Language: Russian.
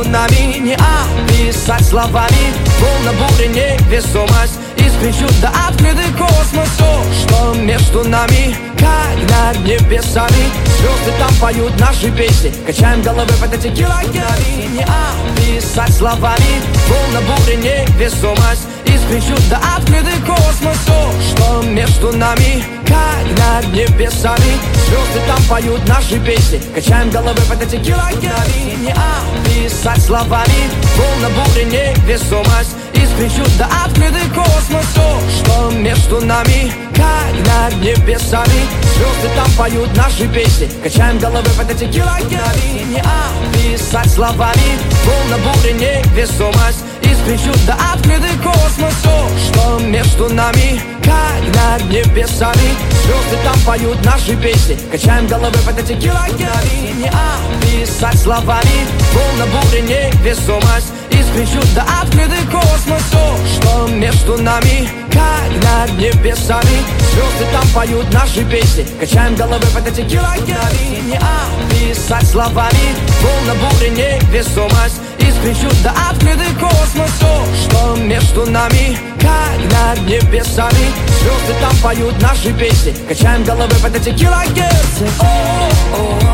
между нами не описать словами. Волна бури, невесомость, искры чудо, открытый космос. То, что между нами, как над небесами. Звезды там поют наши песни, качаем головы под эти килограммы. Не описать словами. Волна бури, невесомость, искры чудо, открытый космос. То, что между нами, как над небесами. Звезды там поют наши песни, качаем головы под эти килограммы. Не описать словами. Волна бури, невесомость, искры чудо, открытый космос. То, что между нами, как над небесами. Звезды там поют наши песни, качаем головы под эти килограммы. Не описать словами. Волна бури, невесомость, искры чудо, открытый космос. То, что между нами, как над небесами. Звезды там поют наши песни, качаем головы под эти килограммы. Не описать словами. Волна бури, невесомость, искры чудо, открытый космос. То, что между нами, как над небесами. Звезды там поют наши песни, качаем головы под эти килограммы. Не описать словами. Волна бури, невесомость, искры чудо, открытый космос. То, что между нами, как над небесами. Звезды там поют наши песни, качаем головы под эти килогерцы.